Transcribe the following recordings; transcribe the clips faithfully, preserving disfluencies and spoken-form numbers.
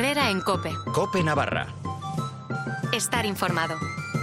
Herrera en COPE. COPE Navarra. Estar informado.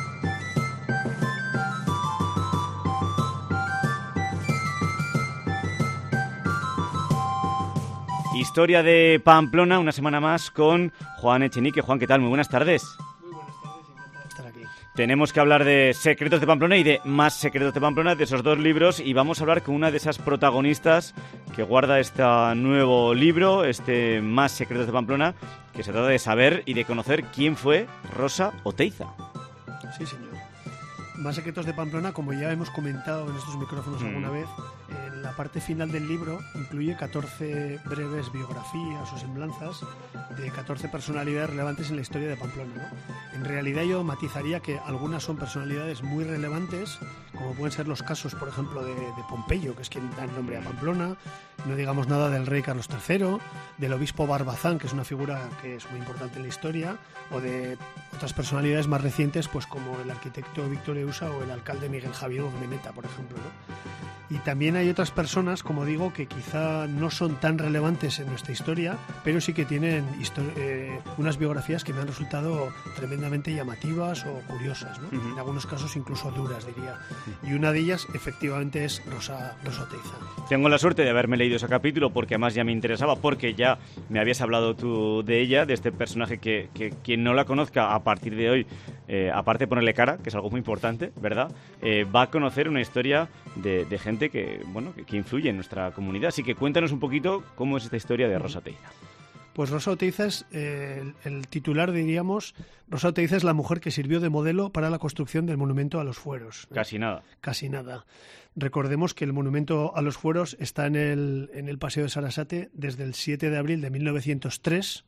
Historia de Pamplona, una semana más con Juan Echenique. Juan, ¿qué tal? Muy buenas tardes. Muy buenas tardes, encantado de estar aquí. Tenemos que hablar de Secretos de Pamplona y de Más Secretos de Pamplona, de esos dos libros, y vamos a hablar con una de esas protagonistas que guarda este nuevo libro, este Más Secretos de Pamplona, que se trata de saber y de conocer quién fue Rosa Oteiza. Sí, señor. Más Secretos de Pamplona, como ya hemos comentado en estos micrófonos mm. alguna vez, en la parte final del libro incluye catorce breves biografías o semblanzas de catorce personalidades relevantes en la historia de Pamplona, ¿no? En realidad yo matizaría que algunas son personalidades muy relevantes, como pueden ser los casos, por ejemplo, de, de Pompeyo, que es quien da el nombre a Pamplona, no digamos nada del rey Carlos tercero, del obispo Barbazán, que es una figura que es muy importante en la historia, o de otras personalidades más recientes, pues como el arquitecto Víctor Eusa o el alcalde Miguel Javier Urmeneta, por ejemplo, ¿no? Y también hay otras personas, como digo, que quizá no son tan relevantes en nuestra historia, pero sí que tienen eh, unas biografías que me han resultado tremendamente llamativas o curiosas, ¿no? Uh-huh. En algunos casos incluso duras, diría. Y una de ellas, efectivamente, es Rosa, Rosa Oteiza. Tengo la suerte de haberme leído ese capítulo porque además ya me interesaba, porque ya me habías hablado tú de ella, de este personaje que, que quien no la conozca a partir de hoy, eh, aparte de ponerle cara, que es algo muy importante, ¿verdad? Eh, va a conocer una historia de, de gente que, bueno, que, que influye en nuestra comunidad. Así que cuéntanos un poquito cómo es esta historia de Rosa Oteiza. Pues Rosa Oteiza es eh, el, el titular, diríamos. Rosa Oteiza es la mujer que sirvió de modelo para la construcción del monumento a los fueros. Casi nada. Casi nada. Recordemos que el monumento a los fueros está en el, en el Paseo de Sarasate desde el siete de abril de mil novecientos tres.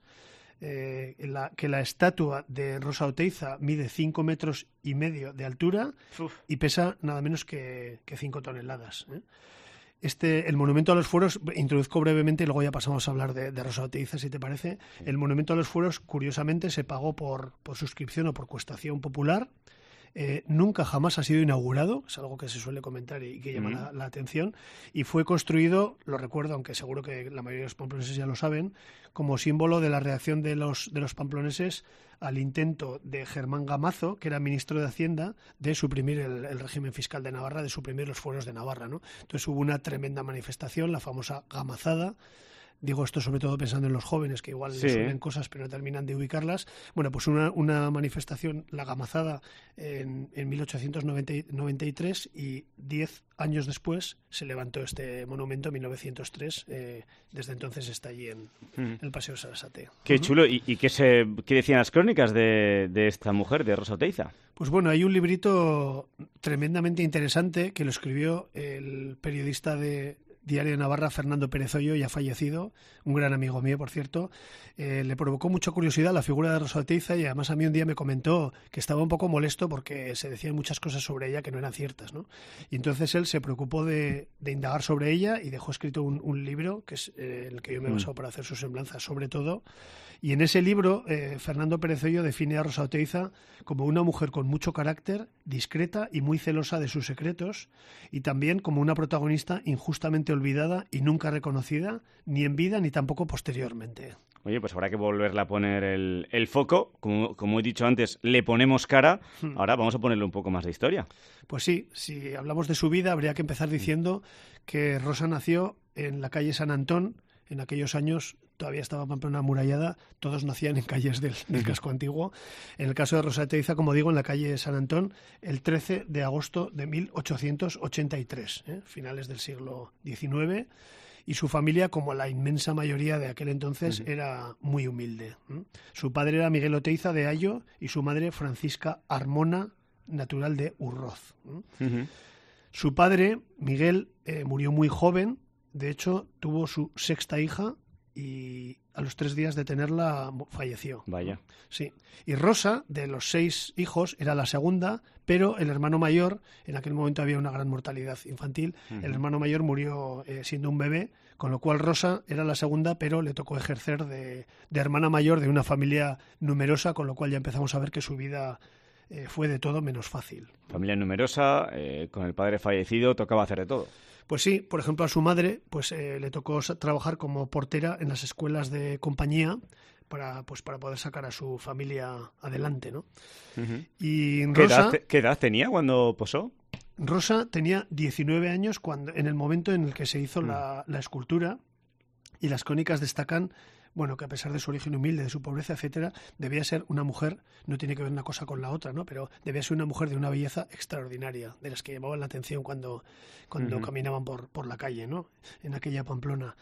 Eh, la, que la estatua de Rosa Oteiza mide cinco metros y medio de altura Uf. y pesa nada menos que, que cinco toneladas. ¿eh? Este, el monumento a los fueros, introduzco brevemente y luego ya pasamos a hablar de, de Rosa Oteiza, si te parece. Sí. El monumento a los fueros, curiosamente, se pagó por, por suscripción o por cuestación popular. Eh, nunca jamás ha sido inaugurado, es algo que se suele comentar y que llama mm. la, la atención, y fue construido, lo recuerdo, aunque seguro que la mayoría de los pamploneses ya lo saben, como símbolo de la reacción de los, de los pamploneses al intento de Germán Gamazo, que era ministro de Hacienda, de suprimir el, el régimen fiscal de Navarra, de suprimir los fueros de Navarra, ¿no? Entonces hubo una tremenda manifestación, la famosa Gamazada. Digo esto sobre todo pensando en los jóvenes, que igual sí. les suenan cosas pero no terminan de ubicarlas. Bueno, pues una, una manifestación, la Gamazada, en, en mil ochocientos noventa y tres, y diez años después se levantó este monumento, en mil novecientos tres. Eh, desde entonces está allí en, mm. en el Paseo Sarasate. Qué uh-huh. chulo. ¿Y, y qué, se, qué decían las crónicas de, de esta mujer, de Rosa Oteiza? Pues bueno, hay un librito tremendamente interesante que lo escribió el periodista de Diario de Navarra, Fernando Pérez Hoyo, ya fallecido, un gran amigo mío, por cierto. Eh, le provocó mucha curiosidad la figura de Rosa Oteiza y además a mí un día me comentó que estaba un poco molesto porque se decían muchas cosas sobre ella que no eran ciertas, ¿no? Y entonces él se preocupó de, de indagar sobre ella y dejó escrito un, un libro, que es eh, el que yo me he basado para hacer su semblanza sobre todo. Y en ese libro, eh, Fernando Pérez Hoyo define a Rosa Oteiza como una mujer con mucho carácter, discreta y muy celosa de sus secretos, y también como una protagonista injustamente olvidada y nunca reconocida, ni en vida ni tampoco posteriormente. Oye, pues habrá que volverle a poner el, el foco. Como, como he dicho antes, le ponemos cara. Hmm. Ahora vamos a ponerle un poco más de historia. Pues sí, si hablamos de su vida, habría que empezar diciendo que Rosa nació en la calle San Antón. En aquellos años todavía estaba Pamplona amurallada, todos nacían en calles del, del casco antiguo. En el caso de Rosa Oteiza, como digo, en la calle San Antón, el trece de agosto de mil ochocientos ochenta y tres, ¿eh? finales del siglo diecinueve, y su familia, como la inmensa mayoría de aquel entonces, uh-huh. era muy humilde. ¿eh? Su padre era Miguel Oteiza de Ayo y su madre Francisca Armona, natural de Urroz. ¿eh? Uh-huh. Su padre, Miguel, eh, murió muy joven. De hecho, tuvo su sexta hija y a los tres días de tenerla falleció. Vaya. Sí. Y Rosa, de los seis hijos, era la segunda, pero el hermano mayor, en aquel momento había una gran mortalidad infantil, uh-huh. el hermano mayor murió eh, siendo un bebé, con lo cual Rosa era la segunda, pero le tocó ejercer de, de hermana mayor de una familia numerosa, con lo cual ya empezamos a ver que su vida eh, fue de todo menos fácil. Familia numerosa, eh, con el padre fallecido, tocaba hacer de todo. Pues sí, por ejemplo, a su madre pues eh, le tocó trabajar como portera en las escuelas de compañía para, pues, para poder sacar a su familia adelante, ¿no? Uh-huh. Y ¿Qué, Rosa, edad, ¿Qué edad tenía cuando posó? Rosa tenía diecinueve años cuando, en el momento en el que se hizo uh-huh. la, la escultura, y las crónicas destacan, bueno, que a pesar de su origen humilde, de su pobreza, etcétera, debía ser una mujer, no tiene que ver una cosa con la otra, ¿no? Pero debía ser una mujer de una belleza extraordinaria, de las que llamaban la atención cuando, cuando uh-huh. caminaban por, por la calle, ¿no? En aquella Pamplona.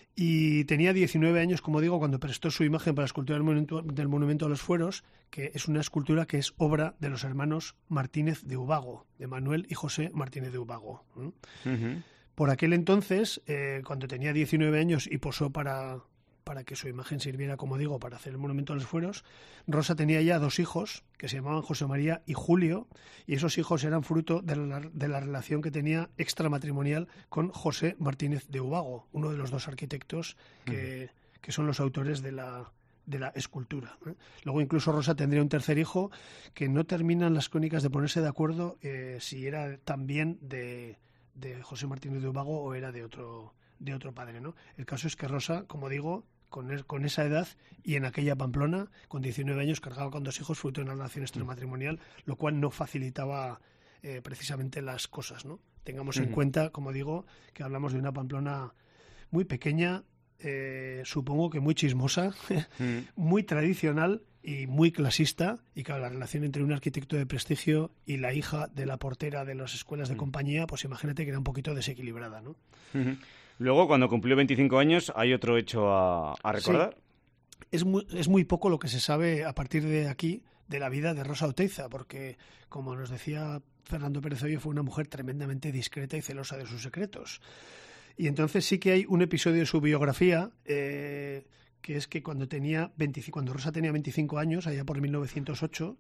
Y tenía diecinueve años, como digo, cuando prestó su imagen para la escultura del monumento, del monumento a los Fueros, que es una escultura que es obra de los hermanos Martínez de Ubago, de Manuel y José Martínez de Ubago. ¿Mm? Uh-huh. Por aquel entonces, eh, cuando tenía diecinueve años y posó para, para que su imagen sirviera, como digo, para hacer el monumento a los Fueros, Rosa tenía ya dos hijos que se llamaban José María y Julio, y esos hijos eran fruto de la, de la relación que tenía extramatrimonial con José Martínez de Ubago, uno de los dos arquitectos que, uh-huh. que son los autores de la, de la escultura. ¿eh? Luego incluso Rosa tendría un tercer hijo que no terminan las crónicas de ponerse de acuerdo eh, si era también de, de José Martínez de Ubago o era de otro, de otro padre, ¿no? El caso es que Rosa, como digo, Con, el, con esa edad y en aquella Pamplona, con diecinueve años, cargaba con dos hijos fruto de una relación extramatrimonial, lo cual no facilitaba eh, precisamente las cosas, ¿no? Tengamos uh-huh. en cuenta, como digo, que hablamos de una Pamplona muy pequeña, eh, supongo que muy chismosa, uh-huh. muy tradicional y muy clasista, y claro, la relación entre un arquitecto de prestigio y la hija de la portera de las escuelas de uh-huh. compañía, pues imagínate que era un poquito desequilibrada, ¿no? Uh-huh. Luego, cuando cumplió veinticinco años, hay otro hecho a, a recordar. Sí. Es muy, es muy poco lo que se sabe a partir de aquí de la vida de Rosa Oteiza, porque, como nos decía Fernando Pérez Hoyo, fue una mujer tremendamente discreta y celosa de sus secretos. Y entonces sí que hay un episodio de su biografía, eh, que es que cuando, tenía veinticinco, cuando Rosa tenía veinticinco años, allá por mil novecientos ocho,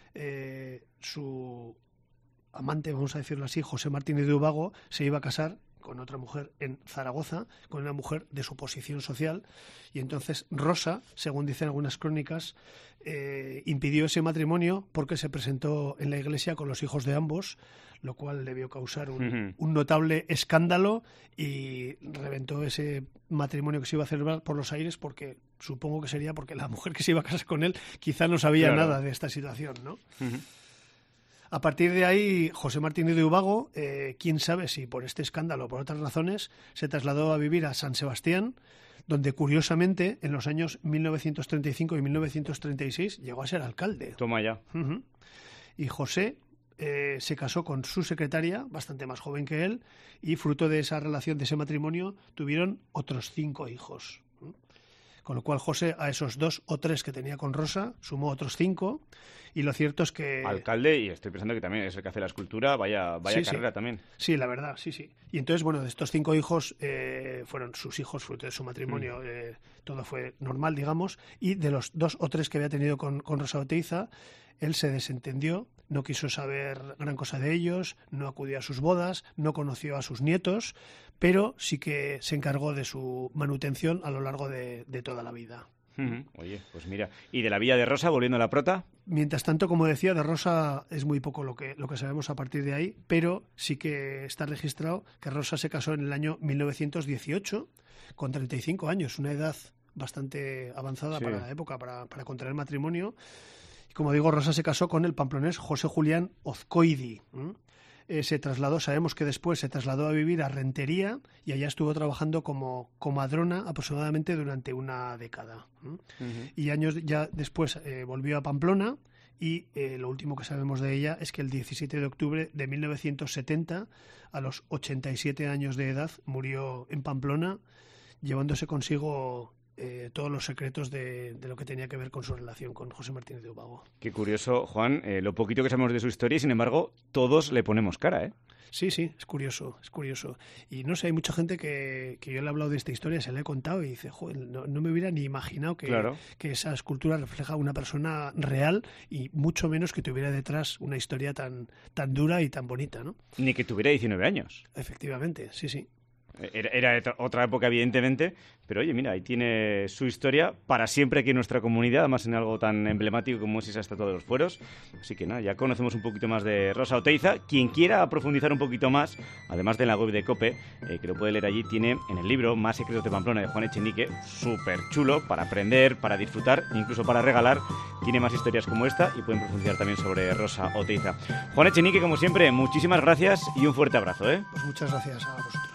eh, su amante, vamos a decirlo así, José Martínez de Ubago, se iba a casar con otra mujer en Zaragoza, con una mujer de su posición social, y entonces Rosa, según dicen algunas crónicas, eh, impidió ese matrimonio porque se presentó en la iglesia con los hijos de ambos, lo cual debió causar un, uh-huh. un notable escándalo y reventó ese matrimonio que se iba a celebrar por los aires, porque supongo que sería porque la mujer que se iba a casar con él quizá no sabía claro. nada de esta situación, ¿no? Uh-huh. A partir de ahí, José Martínez de Ubago, eh, quién sabe si por este escándalo o por otras razones, se trasladó a vivir a San Sebastián, donde curiosamente en los años mil novecientos treinta y cinco y mil novecientos treinta y seis llegó a ser alcalde. Toma ya. Uh-huh. Y José eh, se casó con su secretaria, bastante más joven que él, y fruto de esa relación, de ese matrimonio, tuvieron otros cinco hijos. Con lo cual José, a esos dos o tres que tenía con Rosa, sumó otros cinco, y lo cierto es que... Alcalde, y estoy pensando que también es el que hace la escultura, vaya, vaya sí, carrera sí. también. Sí, la verdad, sí, sí. Y entonces, bueno, de estos cinco hijos eh, fueron sus hijos, fruto de su matrimonio, mm. eh, todo fue normal, digamos, y de los dos o tres que había tenido con, con Rosa Oteiza, él se desentendió, no quiso saber gran cosa de ellos, no acudió a sus bodas, no conoció a sus nietos, pero sí que se encargó de su manutención a lo largo de, de toda la vida. Uh-huh. Oye, pues mira, ¿y de la vida de Rosa, volviendo a la prota? Mientras tanto, como decía, de Rosa es muy poco lo que, lo que sabemos a partir de ahí, pero sí que está registrado que Rosa se casó en el año mil novecientos dieciocho, con treinta y cinco años, una edad bastante avanzada sí. para la época, para, para contraer matrimonio. Y como digo, Rosa se casó con el pamplonés José Julián Ozcoidi. ¿Mm? Eh, se trasladó, sabemos que después se trasladó a vivir a Rentería y allá estuvo trabajando como comadrona aproximadamente durante una década. ¿Mm? Uh-huh. Y años ya después eh, volvió a Pamplona y eh, lo último que sabemos de ella es que el diecisiete de octubre de mil novecientos setenta, a los ochenta y siete años de edad, murió en Pamplona, llevándose consigo eh, todos los secretos de, de lo que tenía que ver con su relación con José Martínez de Ubago. Qué curioso, Juan, eh, lo poquito que sabemos de su historia y, sin embargo, todos le ponemos cara, ¿eh? Sí, sí, es curioso, es curioso. Y no sé, hay mucha gente que, que yo le he hablado de esta historia, se la he contado y dice, joder, no, no me hubiera ni imaginado que, claro. que esa escultura refleja a una persona real y mucho menos que tuviera detrás una historia tan, tan dura y tan bonita, ¿no? Ni que tuviera diecinueve años. Efectivamente, sí, sí. Era, era otra época, evidentemente, pero oye, mira, ahí tiene su historia para siempre aquí en nuestra comunidad, además en algo tan emblemático como es esa estatua de los fueros. Así que nada, ya conocemos un poquito más de Rosa Oteiza. Quien quiera profundizar un poquito más, además de en la web de COPE, eh, que lo puede leer allí, tiene en el libro Más secretos de Pamplona de Juan Echenique, súper chulo para aprender, para disfrutar, incluso para regalar. Tiene más historias como esta y pueden profundizar también sobre Rosa Oteiza. Juan Echenique, como siempre, muchísimas gracias y un fuerte abrazo, ¿eh? Pues muchas gracias a vosotros.